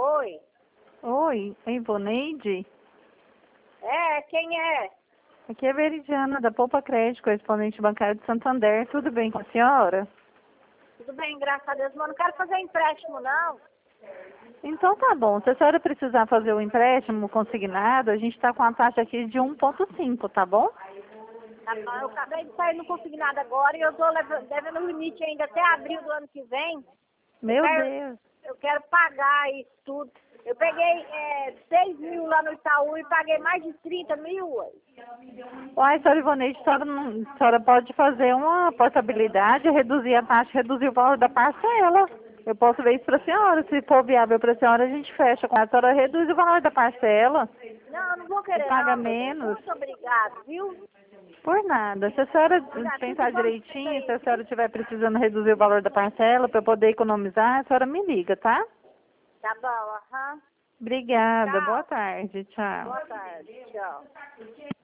Oi. Oi, é Ivoneide? É, quem é? Aqui é a Veridiana, da Poupa Crédito, correspondente bancário de Santander. Tudo bem com a senhora? Tudo bem, graças a Deus, mas não quero fazer empréstimo, não. Então tá bom. Se a senhora precisar fazer o empréstimo consignado, a gente está com a taxa aqui de 1,5, tá bom? Tá bom, eu acabei de sair, não consegui nada agora e eu tô devendo o limite ainda até abril do ano que vem. Meu Deus. Eu quero pagar isso tudo. Eu peguei 6 mil lá no Itaú e paguei mais de 30 mil. Ué. Uai, senhora Ivoneide, a senhora pode fazer uma portabilidade, reduzir a taxa, reduzir o valor da parcela. Eu posso ver isso para a senhora. Se for viável para a senhora, a gente fecha. A senhora reduz o valor da parcela Não, eu não vou e querer paga não, meu bem. menos. Muito obrigado, viu? Por nada. Se a senhora Obrigado, tudo pensar de bom pra você direitinho, se aí, a viu? senhora estiver precisando reduzir o valor da parcela para poder economizar, a senhora me liga, tá? Tá bom, aham. Obrigada. Boa Tchau. tarde. Tchau. Boa tarde, tchau.